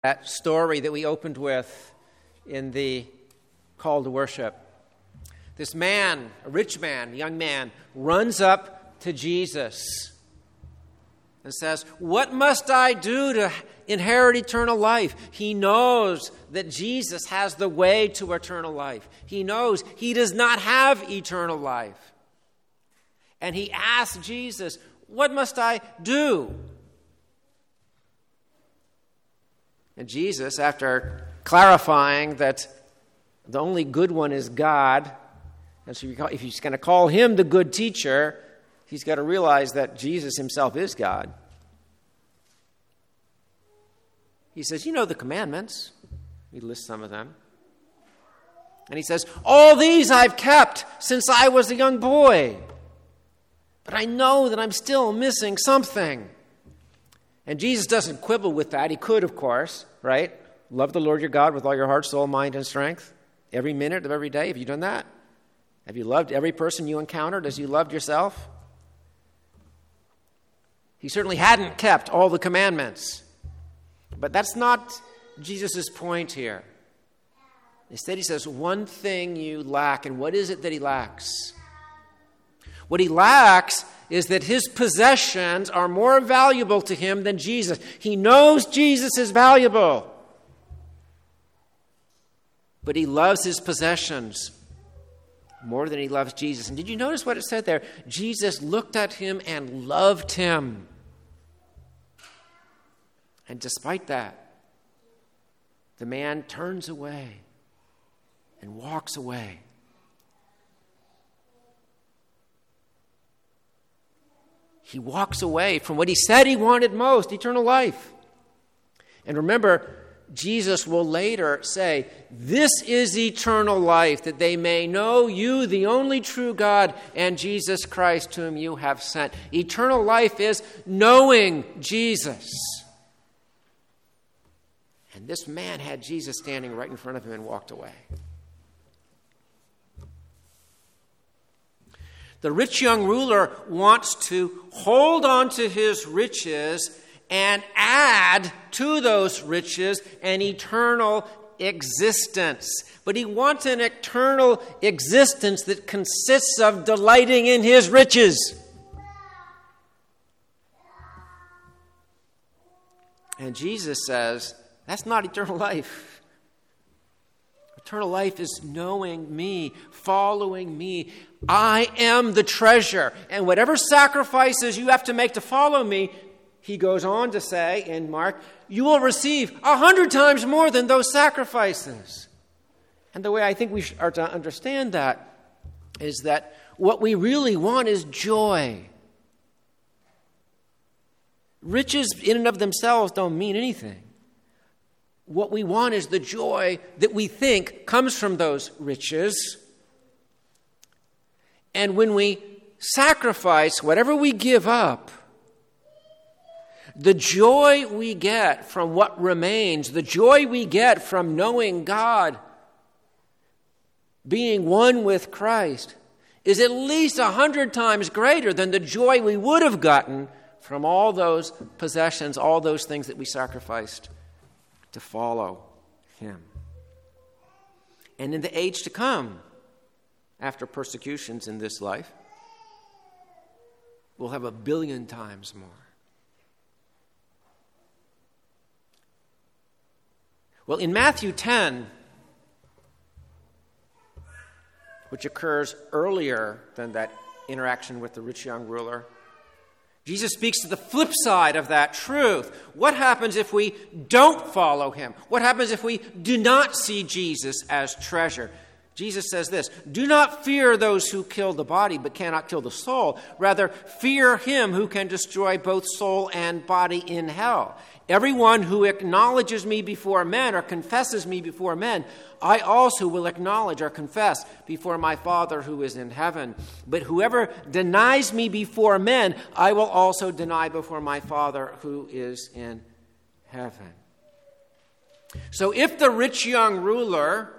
That story that we opened with in the call to worship. This man, a rich man, a young man, runs up to Jesus and says, "What must I do to inherit eternal life?" He knows that Jesus has the way to eternal life. He knows he does not have eternal life. And he asks Jesus, "What must I do?" And Jesus, after clarifying that the only good one is God, and so if he's going to call him the good teacher, he's got to realize that Jesus himself is God. He says, "You know the commandments." He lists some of them. And he says, "All these I've kept since I was a young boy. But I know that I'm still missing something." And Jesus doesn't quibble with that. He could, of course, right? Love the Lord your God with all your heart, soul, mind, and strength. Every minute of every day. Have you done that? Have you loved every person you encountered as you loved yourself? He certainly hadn't kept all the commandments. But that's not Jesus' point here. Instead, he says, one thing you lack. And what is it that he lacks? What he lacks is that his possessions are more valuable to him than Jesus. He knows Jesus is valuable, but he loves his possessions more than he loves Jesus. And did you notice what it said there? Jesus looked at him and loved him. And despite that, the man turns away and walks away. He walks away from what he said he wanted most, eternal life. And remember, Jesus will later say, "This is eternal life, that they may know you, the only true God, and Jesus Christ, whom you have sent." Eternal life is knowing Jesus. And this man had Jesus standing right in front of him and walked away. The rich young ruler wants to hold on to his riches and add to those riches an eternal existence. But he wants an eternal existence that consists of delighting in his riches. And Jesus says, that's not eternal life. Eternal life is knowing me, following me. I am the treasure. And whatever sacrifices you have to make to follow me, he goes on to say in Mark, you will receive 100 times more than those sacrifices. And the way I think we are to understand that is that what we really want is joy. Riches in and of themselves don't mean anything. What we want is the joy that we think comes from those riches. And when we sacrifice whatever we give up, the joy we get from what remains, the joy we get from knowing God, being one with Christ, is at least 100 times greater than the joy we would have gotten from all those possessions, all those things that we sacrificed to follow him. And in the age to come, after persecutions in this life, we'll have 1 billion times more. Well, in Matthew 10, which occurs earlier than that interaction with the rich young ruler, Jesus speaks to the flip side of that truth. What happens if we don't follow him? What happens if we do not see Jesus as treasure? Jesus says this, do not fear those who kill the body but cannot kill the soul. Rather, fear him who can destroy both soul and body in hell. Everyone who acknowledges me before men or confesses me before men, I also will acknowledge or confess before my Father who is in heaven. But whoever denies me before men, I will also deny before my Father who is in heaven. So if the rich young ruler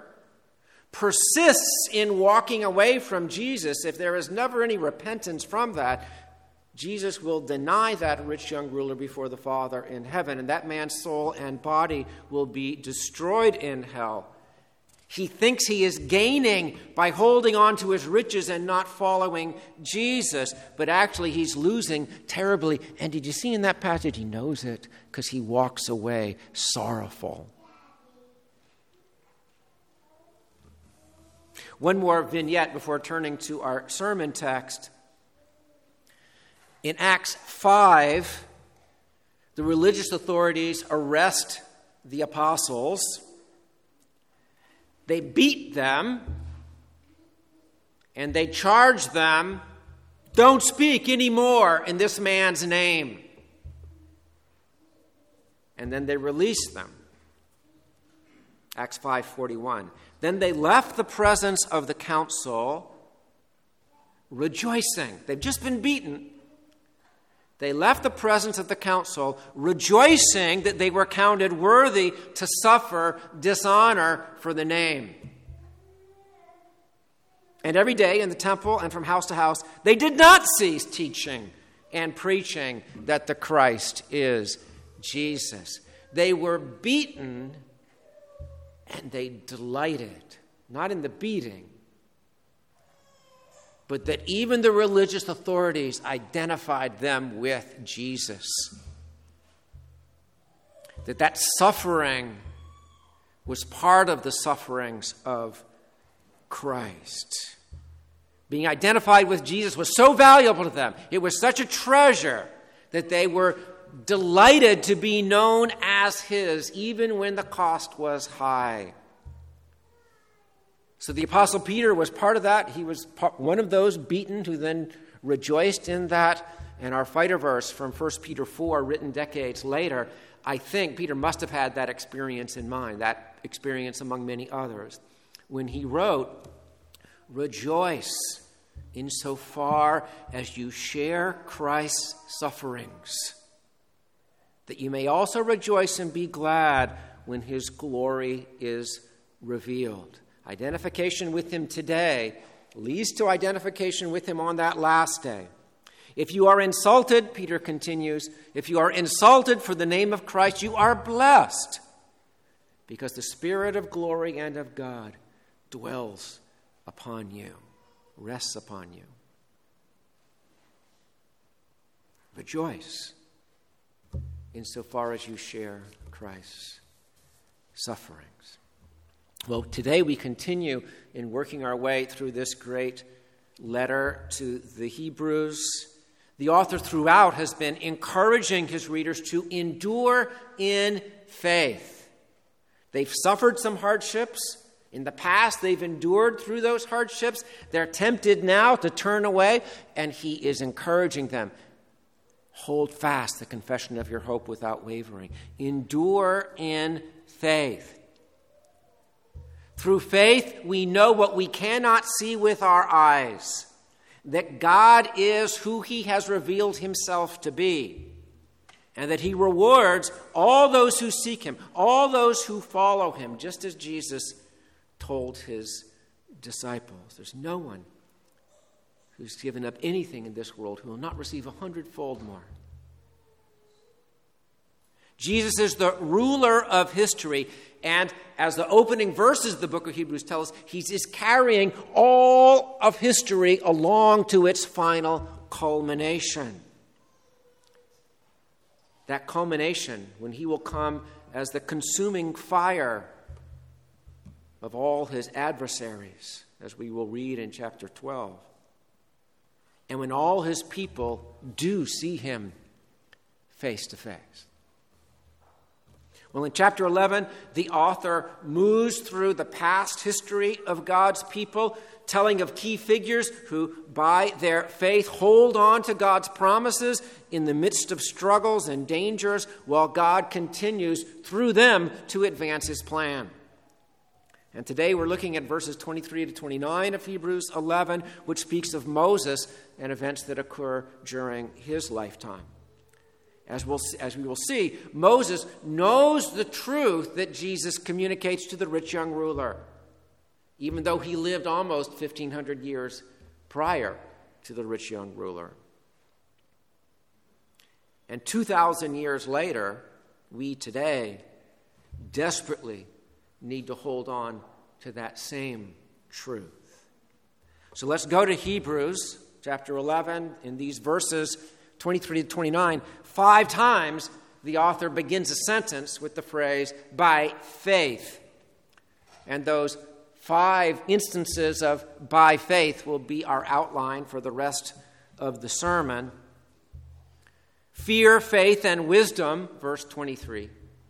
persists in walking away from Jesus, if there is never any repentance from that, Jesus will deny that rich young ruler before the Father in heaven, and that man's soul and body will be destroyed in hell. He thinks he is gaining by holding on to his riches and not following Jesus, but actually he's losing terribly. And did you see in that passage, he knows it because he walks away sorrowful. One more vignette before turning to our sermon text. In Acts 5, the religious authorities arrest the apostles. They beat them, and they charge them, don't speak anymore in this man's name. And then they release them. Acts 5:41. Then they left the presence of the council, rejoicing. They've just been beaten. They left the presence of the council, rejoicing that they were counted worthy to suffer dishonor for the name. And every day in the temple and from house to house, they did not cease teaching and preaching that the Christ is Jesus. They were beaten, and they delighted, not in the beating, but that even the religious authorities identified them with Jesus. That suffering was part of the sufferings of Christ. Being identified with Jesus was so valuable to them. It was such a treasure that they were delighted to be known as his, even when the cost was high. So the Apostle Peter was part of that. He was one of those beaten who then rejoiced in that. And our fighter verse from 1 Peter 4, written decades later, I think Peter must have had that experience in mind, that experience among many others, when he wrote, "Rejoice insofar as you share Christ's sufferings, that you may also rejoice and be glad when his glory is revealed." Identification with him today leads to identification with him on that last day. If you are insulted, Peter continues, if you are insulted for the name of Christ, you are blessed, because the Spirit of glory and of God dwells upon you, rests upon you. Rejoice insofar as you share Christ's sufferings. Well, today we continue in working our way through this great letter to the Hebrews. The author throughout has been encouraging his readers to endure in faith. They've suffered some hardships. In the past, they've endured through those hardships. They're tempted now to turn away, and he is encouraging them. Hold fast the confession of your hope without wavering. Endure in faith. Through faith, we know what we cannot see with our eyes, that God is who he has revealed himself to be, and that he rewards all those who seek him, all those who follow him, just as Jesus told his disciples. There's no one who's given up anything in this world who will not receive 100-fold more. Jesus is the ruler of history, and as the opening verses of the book of Hebrews tell us, he is carrying all of history along to its final culmination. That culmination, when he will come as the consuming fire of all his adversaries, as we will read in chapter 12. And when all his people do see him face to face. Well, in chapter 11, the author moves through the past history of God's people, telling of key figures who, by their faith, hold on to God's promises in the midst of struggles and dangers, while God continues through them to advance his plan. And today we're looking at verses 23 to 29 of Hebrews 11, which speaks of Moses and events that occur during his lifetime. As we will see, Moses knows the truth that Jesus communicates to the rich young ruler, even though he lived almost 1,500 years prior to the rich young ruler. And 2,000 years later, we today desperately need to hold on to that same truth. So let's go to Hebrews chapter 11. In these verses 23 to 29, 5 times the author begins a sentence with the phrase, by faith. And those 5 instances of by faith will be our outline for the rest of the sermon. Fear, faith, and wisdom, verse 23.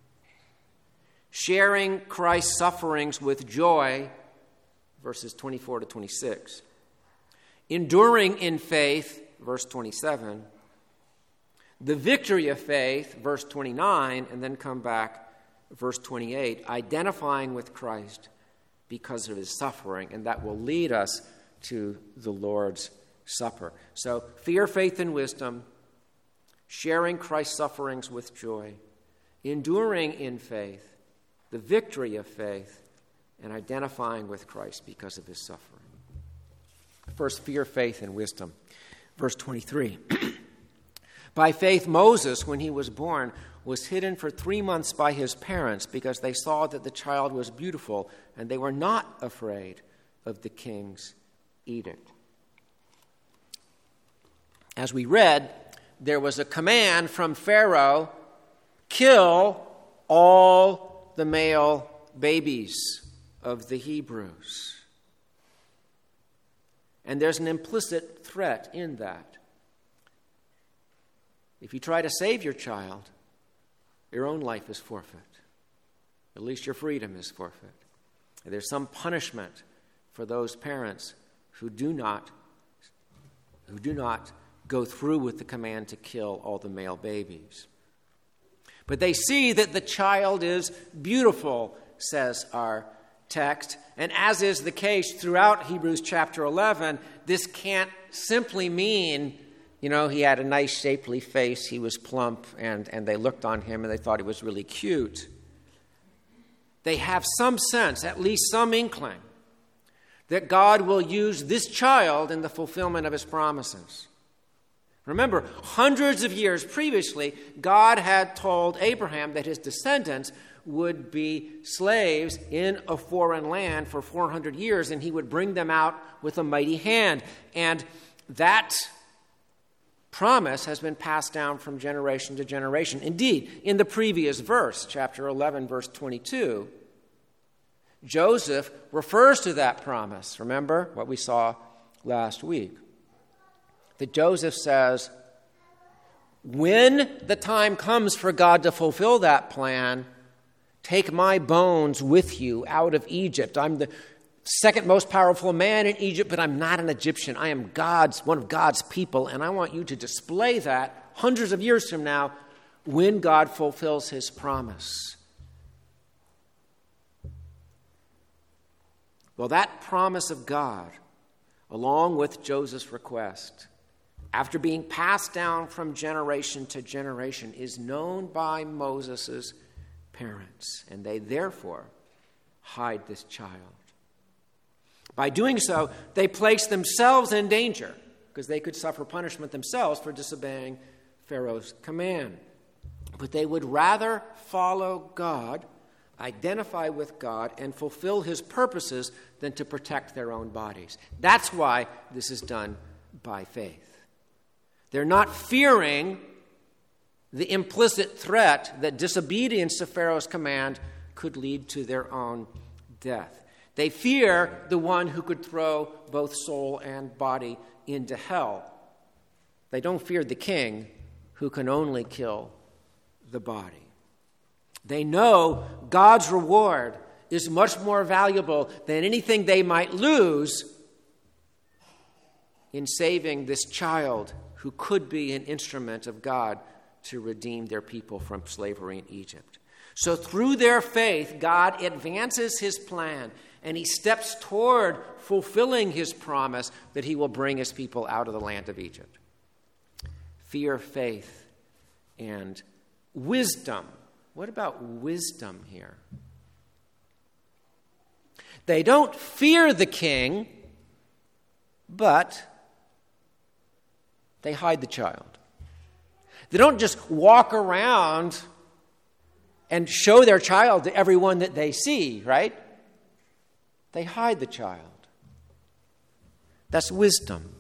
Sharing Christ's sufferings with joy, verses 24 to 26. Enduring in faith, verse 27. The victory of faith, verse 29, and then come back, verse 28, identifying with Christ because of his suffering, and that will lead us to the Lord's Supper. So, fear, faith, and wisdom, sharing Christ's sufferings with joy, enduring in faith, the victory of faith, and identifying with Christ because of his suffering. First, fear, faith, and wisdom. Verse 23. By faith, Moses, when he was born, was hidden for 3 months by his parents because they saw that the child was beautiful, and they were not afraid of the king's edict. As we read, there was a command from Pharaoh, kill all the male babies of the Hebrews. And there's an implicit threat in that. If you try to save your child, your own life is forfeit. At least your freedom is forfeit. And there's some punishment for those parents who do not go through with the command to kill all the male babies. But they see that the child is beautiful, says our text. And as is the case throughout Hebrews chapter 11, this can't simply mean, he had a nice shapely face, he was plump, and they looked on him and they thought he was really cute. They have some sense, at least some inkling, that God will use this child in the fulfillment of his promises. Remember, hundreds of years previously, God had told Abraham that his descendants would be slaves in a foreign land for 400 years, and he would bring them out with a mighty hand. And that promise has been passed down from generation to generation. Indeed, in the previous verse, chapter 11, verse 22, Joseph refers to that promise. Remember what we saw last week? That Joseph says, when the time comes for God to fulfill that plan, take my bones with you out of Egypt. I'm the second most powerful man in Egypt, but I'm not an Egyptian. I am one of God's people, and I want you to display that hundreds of years from now when God fulfills his promise. Well, that promise of God, along with Joseph's request, after being passed down from generation to generation, is known by Moses' parents, and they therefore hide this child. By doing so, they place themselves in danger because they could suffer punishment themselves for disobeying Pharaoh's command. But they would rather follow God, identify with God, and fulfill his purposes than to protect their own bodies. That's why this is done by faith. They're not fearing the implicit threat that disobedience to Pharaoh's command could lead to their own death. They fear the one who could throw both soul and body into hell. They don't fear the king who can only kill the body. They know God's reward is much more valuable than anything they might lose in saving this child who could be an instrument of God to redeem their people from slavery in Egypt. So through their faith, God advances his plan, and he steps toward fulfilling his promise that he will bring his people out of the land of Egypt. Fear, faith, and wisdom. What about wisdom here? They don't fear the king, but they hide the child. They don't just walk around and show their child to everyone that they see, right? They hide the child. That's wisdom.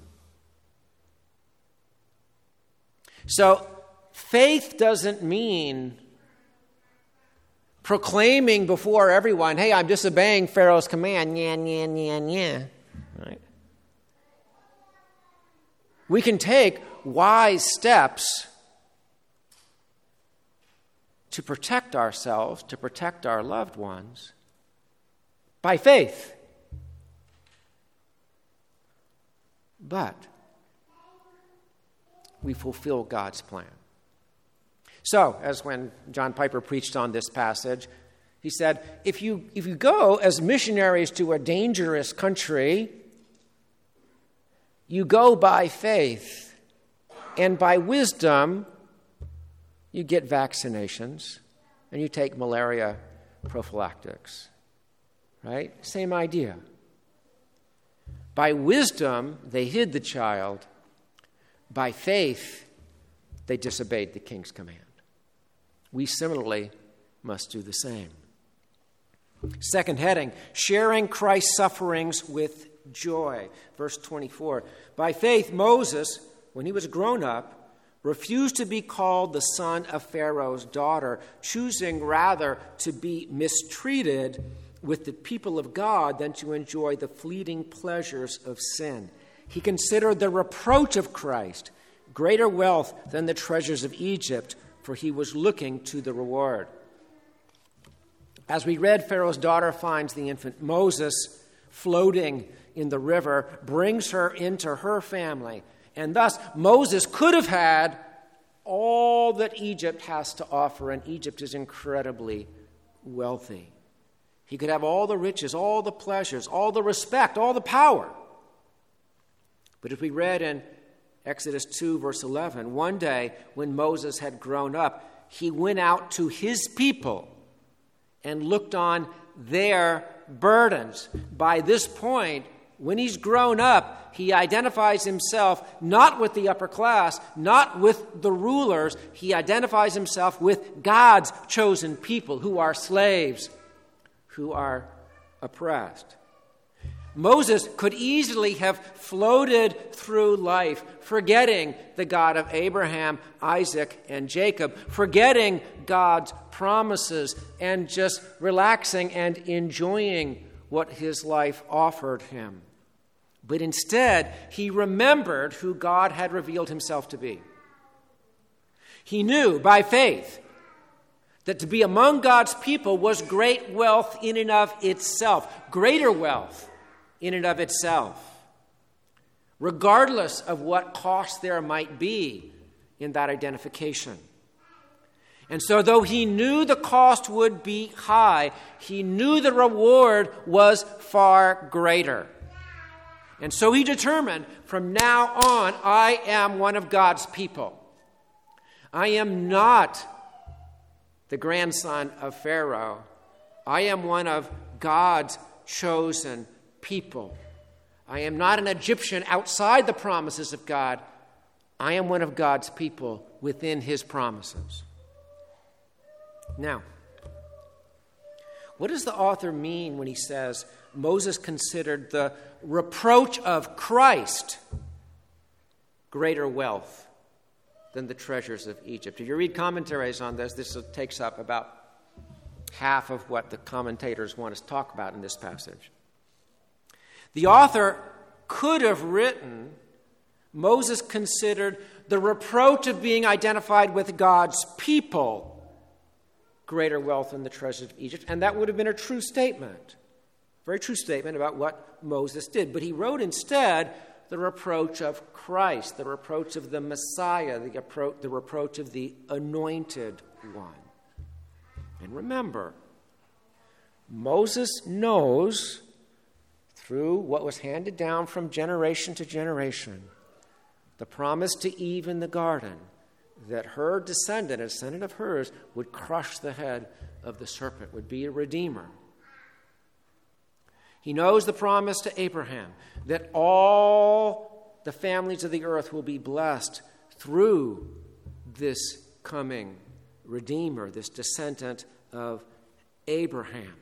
So, faith doesn't mean proclaiming before everyone, hey, I'm disobeying Pharaoh's command, right? We can take wise steps to protect ourselves, to protect our loved ones, by faith. But we fulfill God's plan. So, as when John Piper preached on this passage, he said, if you go as missionaries to a dangerous country, you go by faith, and by wisdom, you get vaccinations, and you take malaria prophylactics. Right? Same idea. By wisdom, they hid the child. By faith, they disobeyed the king's command. We similarly must do the same. Second heading, sharing Christ's sufferings with joy. Verse 24. By faith, Moses, when he was grown up, refused to be called the son of Pharaoh's daughter, choosing rather to be mistreated with the people of God than to enjoy the fleeting pleasures of sin. He considered the reproach of Christ greater wealth than the treasures of Egypt, for he was looking to the reward. As we read, Pharaoh's daughter finds the infant Moses floating in the river, brings her into her family, and thus Moses could have had all that Egypt has to offer, and Egypt is incredibly wealthy. He could have all the riches, all the pleasures, all the respect, all the power. But as we read in Exodus 2, verse 11, one day when Moses had grown up, he went out to his people and looked on their burdens. By this point, when he's grown up, he identifies himself not with the upper class, not with the rulers. He identifies himself with God's chosen people who are slaves, who are oppressed. Moses could easily have floated through life, forgetting the God of Abraham, Isaac, and Jacob, forgetting God's promises, and just relaxing and enjoying what his life offered him. But instead, he remembered who God had revealed himself to be. He knew by faith that to be among God's people was great wealth in and of itself, greater wealth in and of itself, regardless of what cost there might be in that identification. And so though he knew the cost would be high, he knew the reward was far greater. And so he determined, from now on, I am one of God's people. I am not the grandson of Pharaoh. I am one of God's chosen people. I am not an Egyptian outside the promises of God. I am one of God's people within his promises. Now, what does the author mean when he says Moses considered the reproach of Christ greater wealth than the treasures of Egypt? If you read commentaries on this takes up about half of what the commentators want us to talk about in this passage. The author could have written, Moses considered the reproach of being identified with God's people greater wealth than the treasures of Egypt, and that would have been a true statement, very true statement about what Moses did. But he wrote instead the reproach of Christ, the reproach of the Messiah, the reproach of the Anointed One. And remember, Moses knows through what was handed down from generation to generation, the promise to Eve in the garden, that her descendant, a descendant of hers, would crush the head of the serpent, would be a redeemer. He knows the promise to Abraham that all the families of the earth will be blessed through this coming Redeemer, this descendant of Abraham.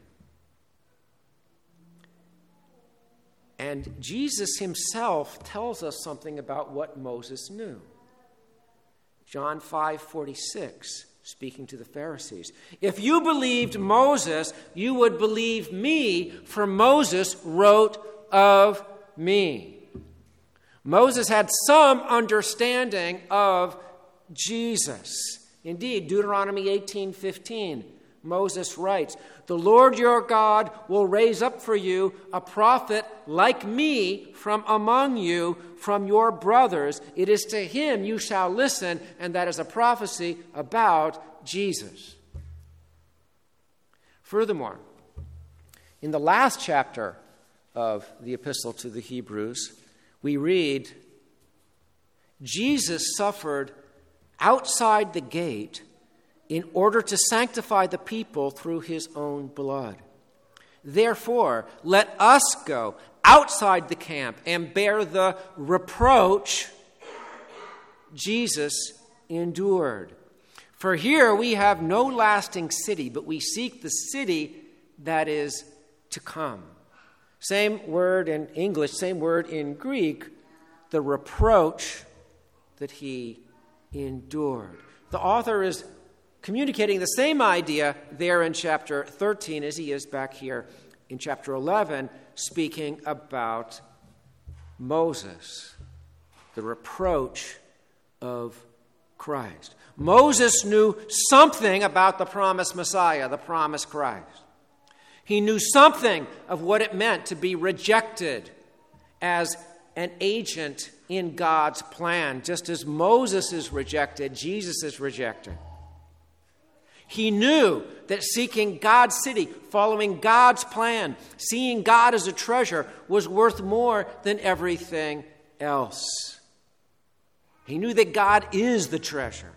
And Jesus himself tells us something about what Moses knew. John 5:46, speaking to the Pharisees. If you believed Moses, you would believe me, for Moses wrote of me. Moses had some understanding of Jesus. Indeed, Deuteronomy 18:15, Moses writes, "The Lord your God will raise up for you a prophet like me from among you, from your brothers. It is to him you shall listen," and that is a prophecy about Jesus. Furthermore, in the last chapter of the Epistle to the Hebrews, we read, Jesus suffered outside the gate in order to sanctify the people through his own blood. Therefore, let us go outside the camp and bear the reproach Jesus endured. For here we have no lasting city, but we seek the city that is to come. Same word in English, same word in Greek, the reproach that he endured. The author is communicating the same idea there in chapter 13 as he is back here in chapter 11, speaking about Moses, the reproach of Christ. Moses knew something about the promised Messiah, the promised Christ. He knew something of what it meant to be rejected as an agent in God's plan. Just as Moses is rejected, Jesus is rejected. He knew that seeking God's city, following God's plan, seeing God as a treasure was worth more than everything else. He knew that God is the treasure.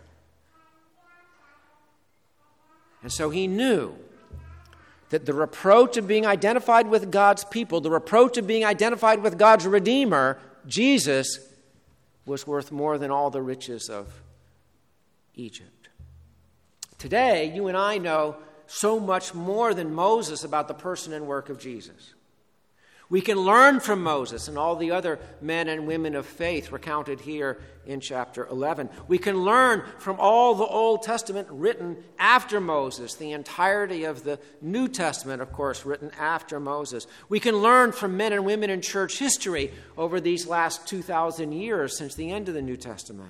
And so he knew that the reproach of being identified with God's people, the reproach of being identified with God's Redeemer, Jesus, was worth more than all the riches of Egypt. Today, you and I know so much more than Moses about the person and work of Jesus. We can learn from Moses and all the other men and women of faith recounted here in chapter 11. We can learn from all the Old Testament written after Moses, the entirety of the New Testament, of course, written after Moses. We can learn from men and women in church history over these last 2,000 years since the end of the New Testament.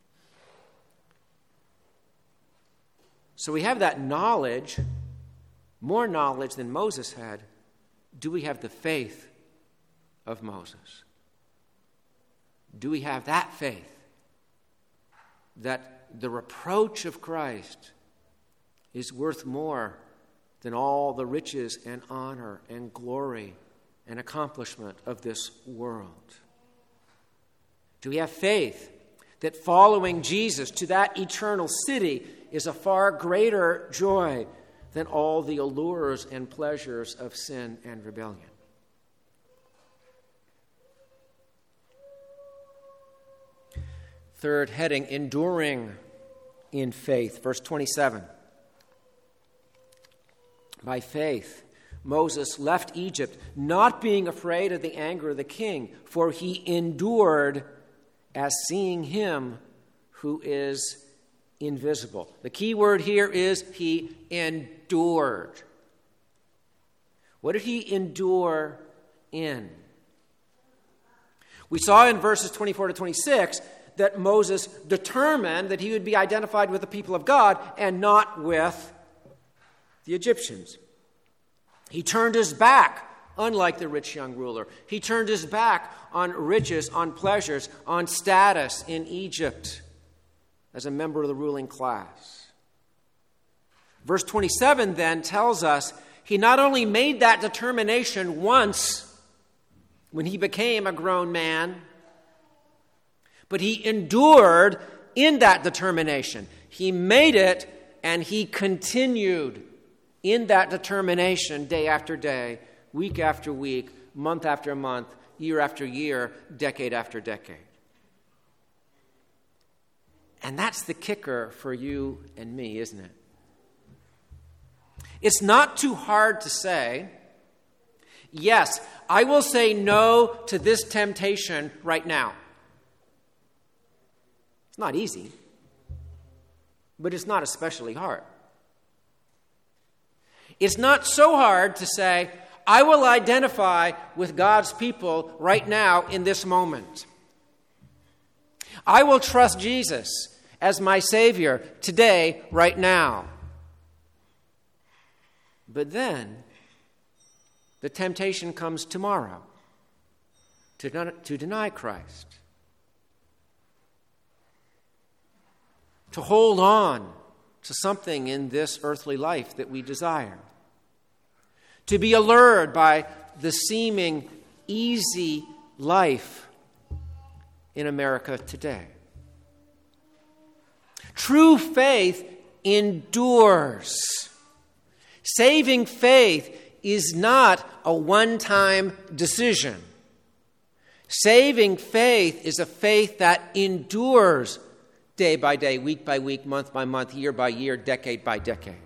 So we have that knowledge, more knowledge than Moses had. Do we have the faith of Moses? Do we have that faith that the reproach of Christ is worth more than all the riches and honor and glory and accomplishment of this world? Do we have faith that following Jesus to that eternal city is a far greater joy than all the allures and pleasures of sin and rebellion? Third heading, enduring in faith. Verse 27. By faith, Moses left Egypt, not being afraid of the anger of the king, for he endured as seeing him who is invisible. The key word here is he endured. What did he endure in? We saw in verses 24 to 26 that Moses determined that he would be identified with the people of God and not with the Egyptians. He turned his back, unlike the rich young ruler. He turned his back on riches, on pleasures, on status in Egypt as a member of the ruling class. Verse 27 then tells us he not only made that determination once when he became a grown man, but he endured in that determination. He made it and he continued in that determination day after day, week after week, month after month, year after year, decade after decade. And that's the kicker for you and me, isn't it? It's not too hard to say, yes, I will say no to this temptation right now. It's not easy, but it's not especially hard. It's not so hard to say, I will identify with God's people right now in this moment. I will trust Jesus as my Savior today, right now. But then, the temptation comes tomorrow to deny Christ, to hold on to something in this earthly life that we desire, to be allured by the seeming easy life in America today. True faith endures. Saving faith is not a one-time decision. Saving faith is a faith that endures day by day, week by week, month by month, year by year, decade by decade.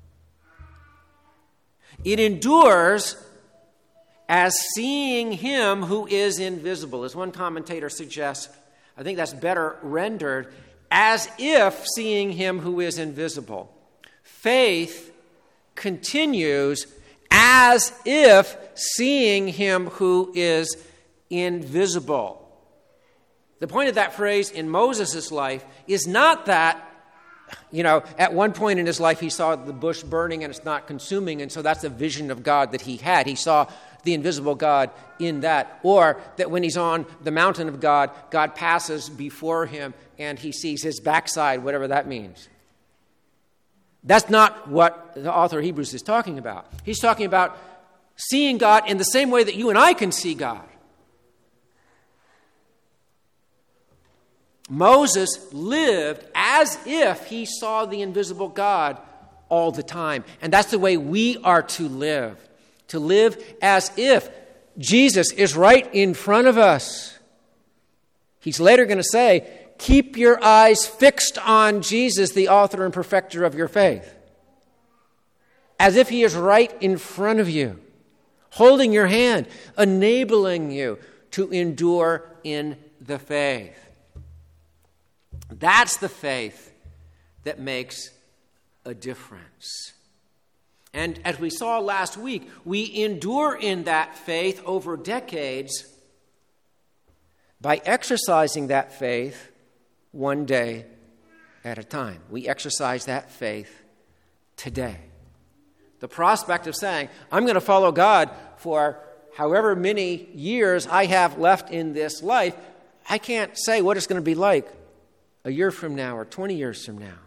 It endures as seeing him who is invisible. As one commentator suggests, I think that's better rendered, as if seeing him who is invisible. Faith continues as if seeing him who is invisible. The point of that phrase in Moses' life is not that, at one point in his life he saw the bush burning and it's not consuming, and so that's a vision of God that he had. He saw the invisible God in that. Or that when he's on the mountain of God, God passes before him and he sees his backside, whatever that means. That's not what the author of Hebrews is talking about. He's talking about seeing God in the same way that you and I can see God. Moses lived as if he saw the invisible God all the time. And that's the way we are to live as if Jesus is right in front of us. He's later going to say, keep your eyes fixed on Jesus, the author and perfecter of your faith. As if he is right in front of you, holding your hand, enabling you to endure in the faith. That's the faith that makes a difference. And as we saw last week, we endure in that faith over decades by exercising that faith one day at a time. We exercise that faith today. The prospect of saying, I'm going to follow God for however many years I have left in this life, I can't say what it's going to be like a year from now or 20 years from now.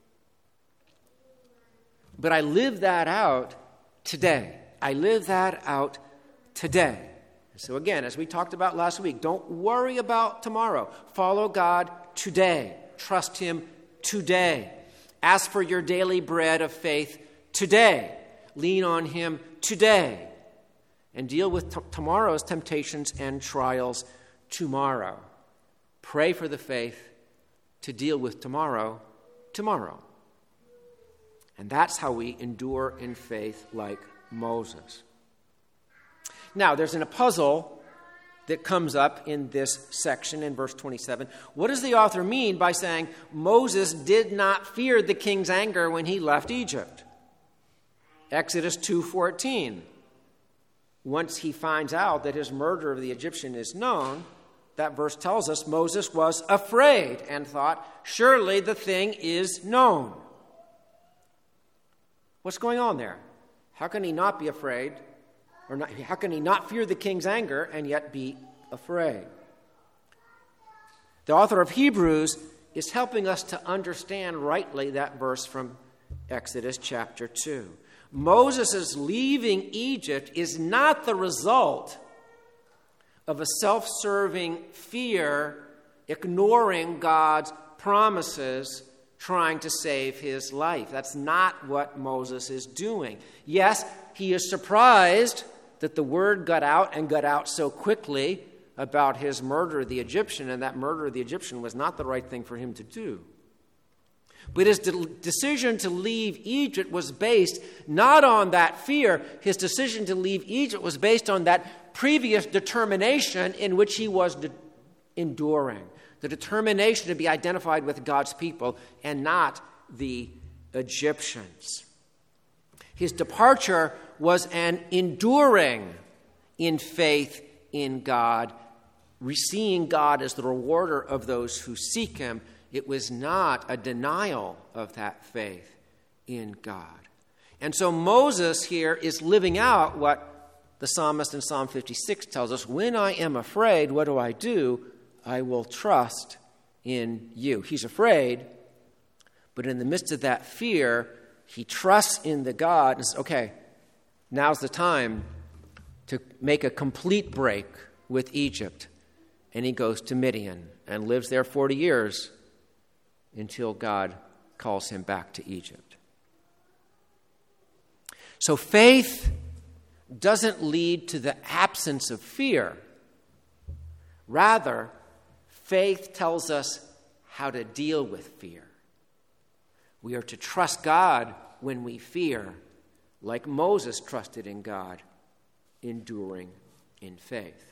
But I live that out today. So again, as we talked about last week, don't worry about tomorrow. Follow God today. Trust him today. Ask for your daily bread of faith today. Lean on him today. And deal with tomorrow's temptations and trials tomorrow. Pray for the faith to deal with tomorrow. And that's how we endure in faith like Moses. Now, there's a puzzle that comes up in this section in verse 27. What does the author mean by saying Moses did not fear the king's anger when he left Egypt? Exodus 2:14. Once he finds out that his murder of the Egyptian is known, that verse tells us Moses was afraid and thought, surely the thing is known. What's going on there? How can he not be afraid? How can he not fear the king's anger and yet be afraid? The author of Hebrews is helping us to understand rightly that verse from Exodus chapter 2. Moses' leaving Egypt is not the result of a self-serving fear, ignoring God's promises, trying to save his life. That's not what Moses is doing. Yes, he is surprised that the word got out so quickly about his murder of the Egyptian, and that murder of the Egyptian was not the right thing for him to do. But his decision to leave Egypt was based not on that fear. His decision to leave Egypt was based on that previous determination in which he was enduring. The determination to be identified with God's people and not the Egyptians. His departure was an enduring in faith in God, seeing God as the rewarder of those who seek him. It was not a denial of that faith in God. And so Moses here is living out what the psalmist in Psalm 56 tells us. When I am afraid, what do? I will trust in you. He's afraid, but in the midst of that fear, he trusts in the God and says, okay, now's the time to make a complete break with Egypt. And he goes to Midian and lives there 40 years until God calls him back to Egypt. So faith doesn't lead to the absence of fear. Rather, faith tells us how to deal with fear. We are to trust God when we fear, like Moses trusted in God, enduring in faith.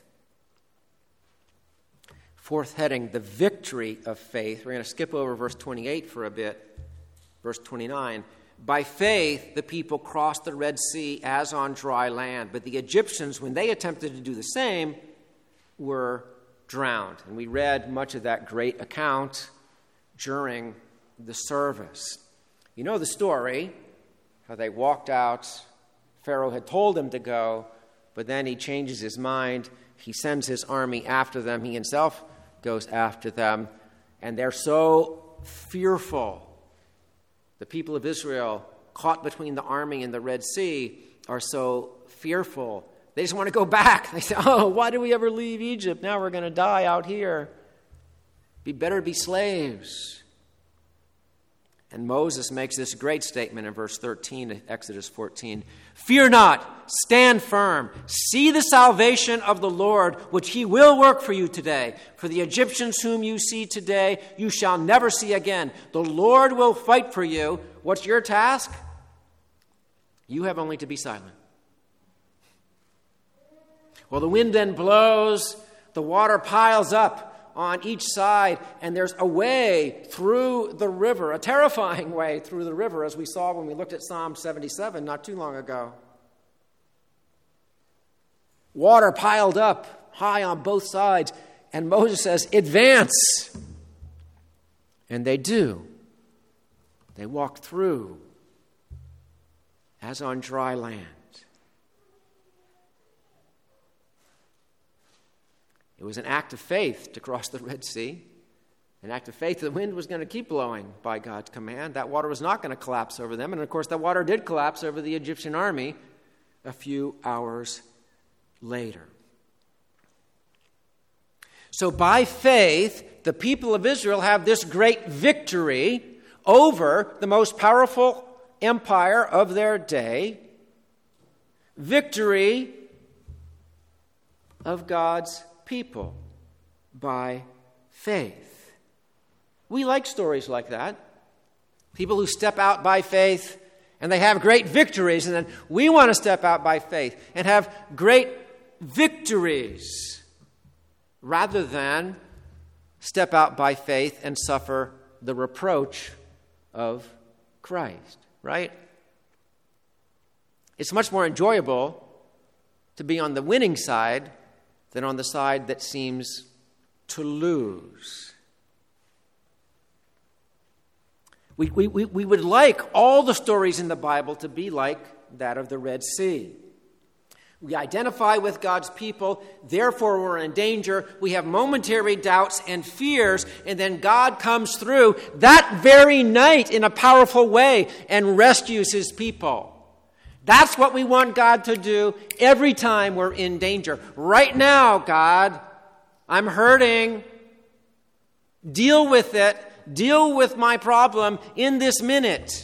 Fourth heading, the victory of faith. We're going to skip over verse 28 for a bit. Verse 29. By faith, the people crossed the Red Sea as on dry land. But the Egyptians, when they attempted to do the same, were drowned. And we read much of that great account during the service. You know the story, how they walked out. Pharaoh had told them to go, but then he changes his mind. He sends his army after them. He himself goes after them, and they're so fearful. The people of Israel, caught between the army and the Red Sea, are so fearful. They just want to go back. They say, oh, why did we ever leave Egypt? Now we're going to die out here. Be better to be slaves. And Moses makes this great statement in verse 13 of Exodus 14. Fear not, stand firm. See the salvation of the Lord, which he will work for you today. For the Egyptians whom you see today, you shall never see again. The Lord will fight for you. What's your task? You have only to be silent. Well, the wind then blows, the water piles up on each side, and there's a way through the river, a terrifying way through the river, as we saw when we looked at Psalm 77 not too long ago. Water piled up high on both sides, and Moses says, advance. And they do. They walk through as on dry land. It was an act of faith to cross the Red Sea, an act of faith. The wind was going to keep blowing by God's command. That water was not going to collapse over them. And, of course, that water did collapse over the Egyptian army a few hours later. So by faith, the people of Israel have this great victory over the most powerful empire of their day. Victory of God's people by faith. We like stories like that. People who step out by faith and they have great victories, and then we want to step out by faith and have great victories rather than step out by faith and suffer the reproach of Christ, right? It's much more enjoyable to be on the winning side than on the side that seems to lose. We would like all the stories in the Bible to be like that of the Red Sea. We identify with God's people, therefore we're in danger. We have momentary doubts and fears, and then God comes through that very night in a powerful way and rescues his people. That's what we want God to do every time we're in danger. Right now, God, I'm hurting. Deal with it. Deal with my problem in this minute.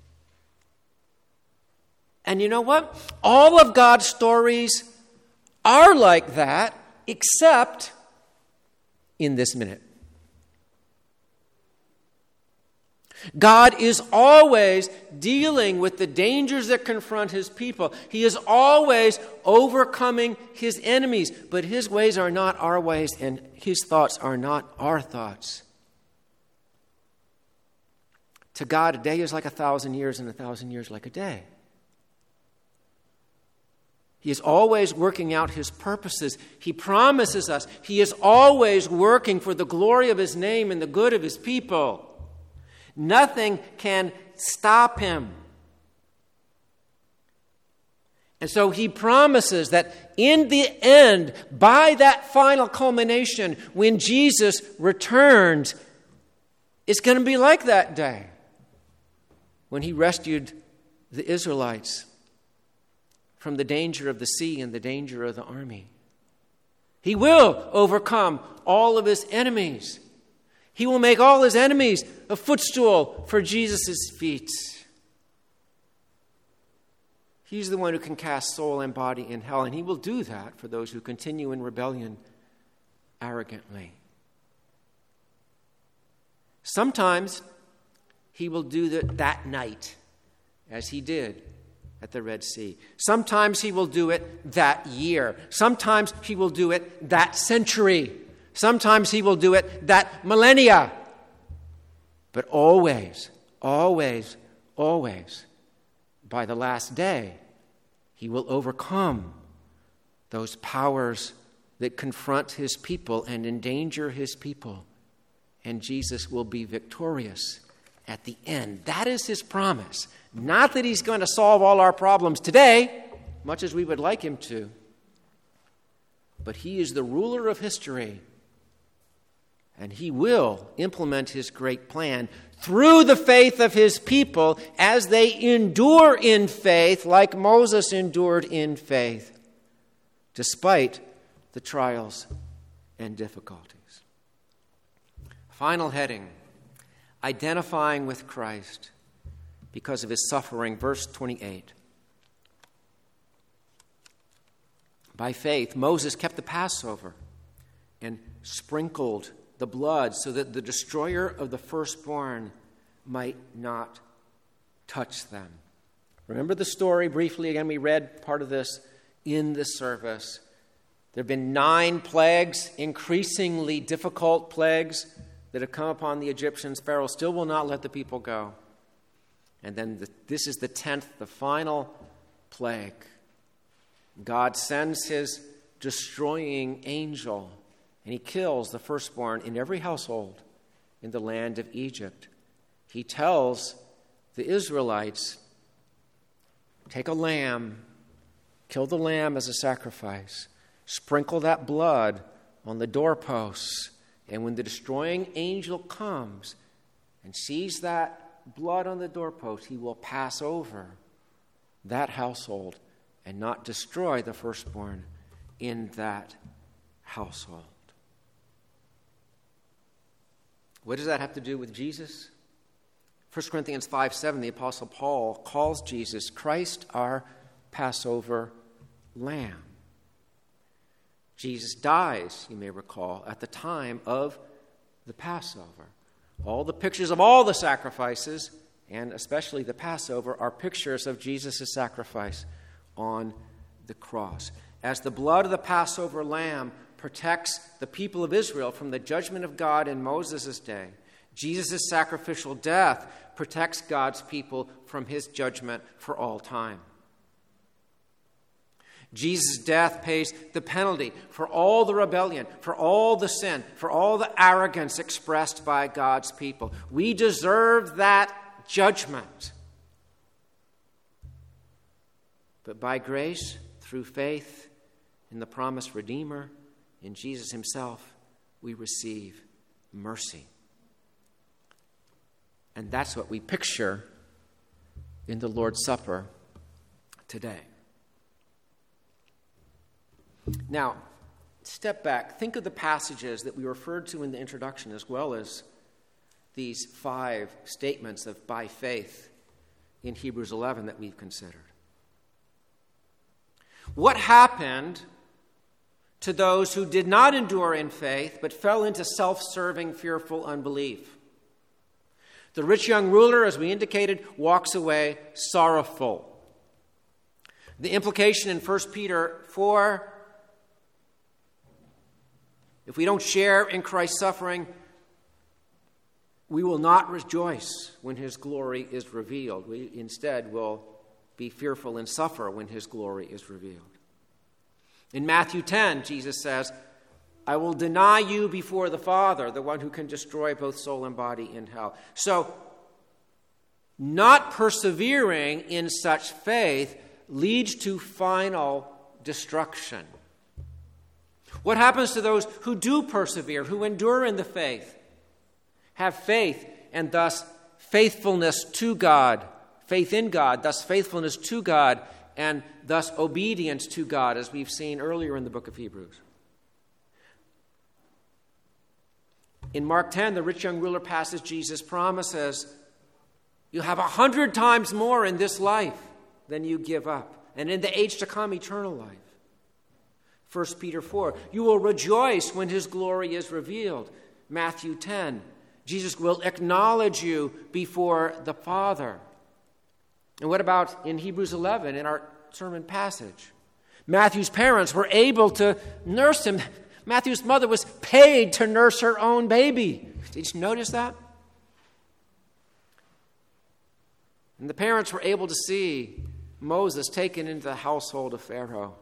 And you know what? All of God's stories are like that, except in this minute. God is always dealing with the dangers that confront his people. He is always overcoming his enemies, but his ways are not our ways, and his thoughts are not our thoughts. To God, a day is like 1,000 years, and 1,000 years like a day. He is always working out his purposes. He promises us. He is always working for the glory of his name and the good of his people. Nothing can stop him. And so he promises that in the end, by that final culmination, when Jesus returns, it's going to be like that day when he rescued the Israelites from the danger of the sea and the danger of the army. He will overcome all of his enemies. He will make all his enemies a footstool for Jesus' feet. He's the one who can cast soul and body in hell, and he will do that for those who continue in rebellion arrogantly. Sometimes he will do that night, as he did at the Red Sea. Sometimes he will do it that year. Sometimes he will do it that century. Sometimes he will do it that millennia. But always, always, always, by the last day, he will overcome those powers that confront his people and endanger his people. And Jesus will be victorious at the end. That is his promise. Not that he's going to solve all our problems today, much as we would like him to, but he is the ruler of history. And he will implement his great plan through the faith of his people as they endure in faith, like Moses endured in faith, despite the trials and difficulties. Final heading, identifying with Christ because of his suffering. Verse 28. By faith, Moses kept the Passover and sprinkled the blood so that the destroyer of the firstborn might not touch them. Remember the story briefly again? We read part of this in the service. There have been 9 plagues, increasingly difficult plagues that have come upon the Egyptians. Pharaoh still will not let the people go. And then this is the 10th, the final plague. God sends his destroying angel, and he kills the firstborn in every household in the land of Egypt. He tells the Israelites, take a lamb, kill the lamb as a sacrifice, sprinkle that blood on the doorposts, and when the destroying angel comes and sees that blood on the doorpost, he will pass over that household and not destroy the firstborn in that household. What does that have to do with Jesus? 1 Corinthians 5:7, the Apostle Paul calls Jesus Christ our Passover lamb. Jesus dies, you may recall, at the time of the Passover. All the pictures of all the sacrifices, and especially the Passover, are pictures of Jesus' sacrifice on the cross. As the blood of the Passover lamb protects the people of Israel from the judgment of God in Moses' day, Jesus' sacrificial death protects God's people from his judgment for all time. Jesus' death pays the penalty for all the rebellion, for all the sin, for all the arrogance expressed by God's people. We deserve that judgment. But by grace, through faith in the promised Redeemer, in Jesus himself, we receive mercy. And that's what we picture in the Lord's Supper today. Now, step back. Think of the passages that we referred to in the introduction, as well as these 5 statements of by faith in Hebrews 11 that we've considered. What happened to those who did not endure in faith but fell into self-serving, fearful unbelief? The rich young ruler, as we indicated, walks away sorrowful. The implication in 1 Peter 4, if we don't share in Christ's suffering, we will not rejoice when his glory is revealed. We instead will be fearful and suffer when his glory is revealed. In Matthew 10, Jesus says, I will deny you before the Father, the one who can destroy both soul and body in hell. So, not persevering in such faith leads to final destruction. What happens to those who do persevere, who endure in the faith, have faith and thus faithfulness to God, faith in God, thus faithfulness to God, and thus obedience to God, as we've seen earlier in the book of Hebrews? In Mark 10, the rich young ruler passes Jesus' promises. You'll have 100 times more in this life than you give up, and in the age to come, eternal life. 1 Peter 4, you will rejoice when his glory is revealed. Matthew 10, Jesus will acknowledge you before the Father. And what about in Hebrews 11, in our sermon passage? Matthew's parents were able to nurse him. Matthew's mother was paid to nurse her own baby. Did you notice that? And the parents were able to see Moses taken into the household of Pharaoh.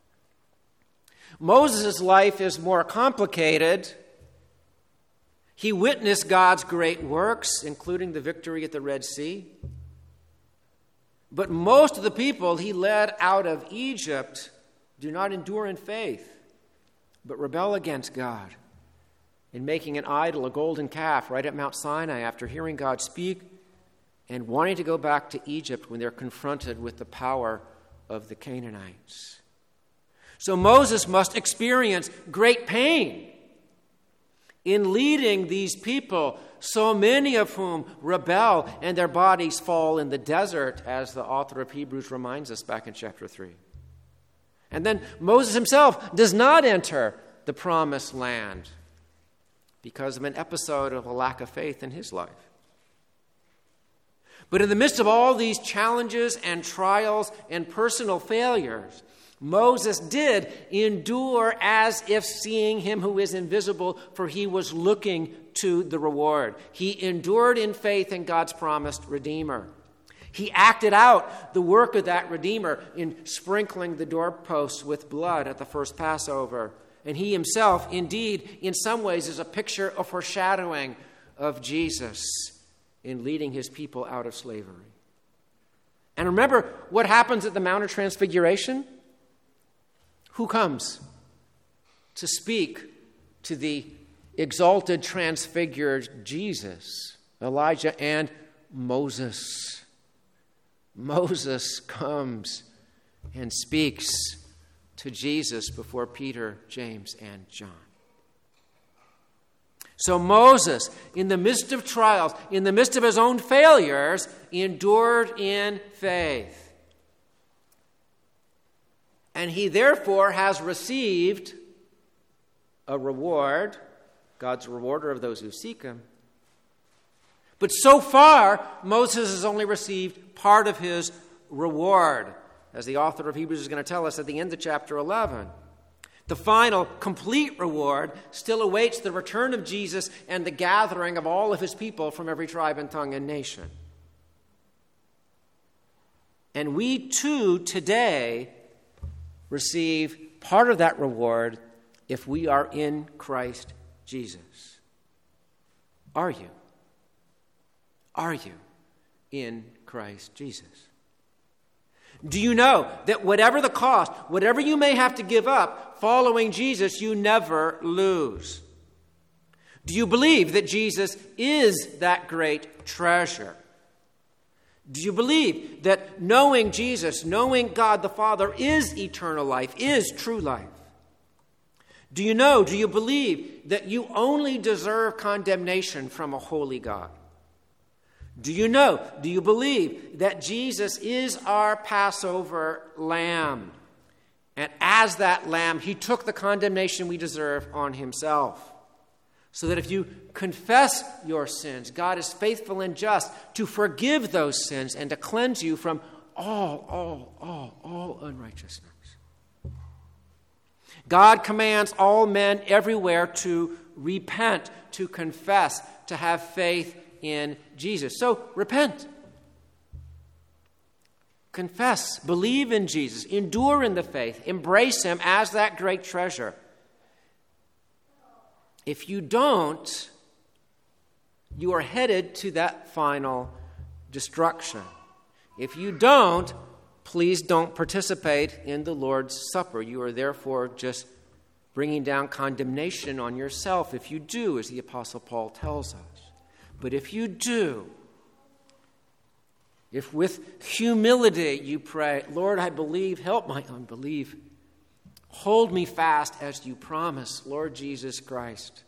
Moses' life is more complicated. He witnessed God's great works, including the victory at the Red Sea. But most of the people he led out of Egypt do not endure in faith, but rebel against God in making an idol, a golden calf, right at Mount Sinai after hearing God speak and wanting to go back to Egypt when they're confronted with the power of the Canaanites. So Moses must experience great pain in leading these people, so many of whom rebel and their bodies fall in the desert, as the author of Hebrews reminds us back in chapter 3. And then Moses himself does not enter the promised land because of an episode of a lack of faith in his life. But in the midst of all these challenges and trials and personal failures, Moses did endure as if seeing him who is invisible, for he was looking to the reward. He endured in faith in God's promised Redeemer. He acted out the work of that Redeemer in sprinkling the doorposts with blood at the first Passover. And he himself, indeed, in some ways, is a picture, a foreshadowing of Jesus in leading his people out of slavery. And remember what happens at the Mount of Transfiguration? Who comes to speak to the exalted, transfigured Jesus? Elijah and Moses. Moses comes and speaks to Jesus before Peter, James, and John. So Moses, in the midst of trials, in the midst of his own failures, endured in faith. And he therefore has received a reward, God's rewarder of those who seek him. But so far, Moses has only received part of his reward, as the author of Hebrews is going to tell us at the end of chapter 11. The final, complete reward still awaits the return of Jesus and the gathering of all of his people from every tribe and tongue and nation. And we too today receive part of that reward if we are in Christ Jesus. Are you? Are you in Christ Jesus? Do you know that whatever the cost, whatever you may have to give up, following Jesus, you never lose? Do you believe that Jesus is that great treasure? Do you believe that knowing Jesus, knowing God the Father, is eternal life, is true life? Do you believe that you only deserve condemnation from a holy God? Do you believe that Jesus is our Passover lamb? And as that lamb, he took the condemnation we deserve on himself, So that if you confess your sins, God is faithful and just to forgive those sins and to cleanse you from all unrighteousness. God commands all men everywhere to repent, to confess, to have faith in Jesus. So repent. Confess, believe in Jesus, endure in the faith, embrace him as that great treasure. If you don't, you are headed to that final destruction. If you don't, please don't participate in the Lord's Supper. You are therefore just bringing down condemnation on yourself if you do, as the Apostle Paul tells us. But if you do, if with humility you pray, Lord, I believe, help my unbelief. Hold me fast as you promise, Lord Jesus Christ.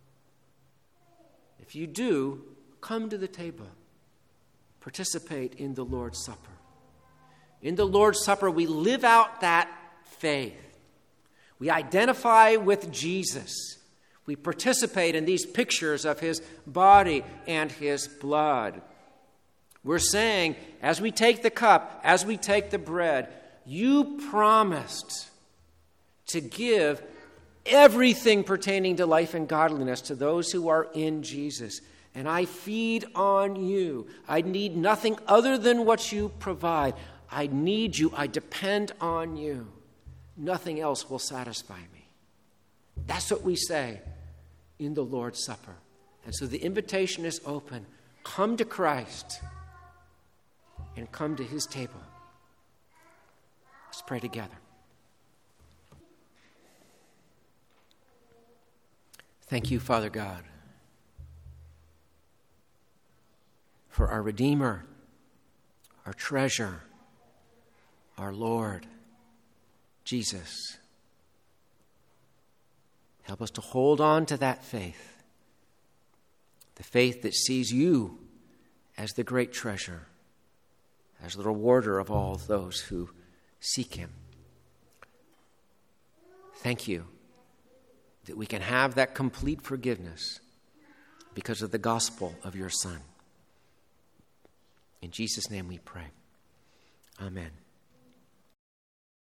If you do, come to the table. Participate in the Lord's Supper. In the Lord's Supper, we live out that faith. We identify with Jesus. We participate in these pictures of his body and his blood. We're saying, as we take the cup, as we take the bread, you promised to give everything pertaining to life and godliness to those who are in Jesus. And I feed on you. I need nothing other than what you provide. I need you. I depend on you. Nothing else will satisfy me. That's what we say in the Lord's Supper. And so the invitation is open. Come to Christ and come to his table. Let's pray together. Thank you, Father God, for our Redeemer, our treasure, our Lord, Jesus. Help us to hold on to that faith, the faith that sees you as the great treasure, as the rewarder of all those who seek him. Thank you that we can have that complete forgiveness because of the gospel of your Son. In Jesus' name we pray. Amen.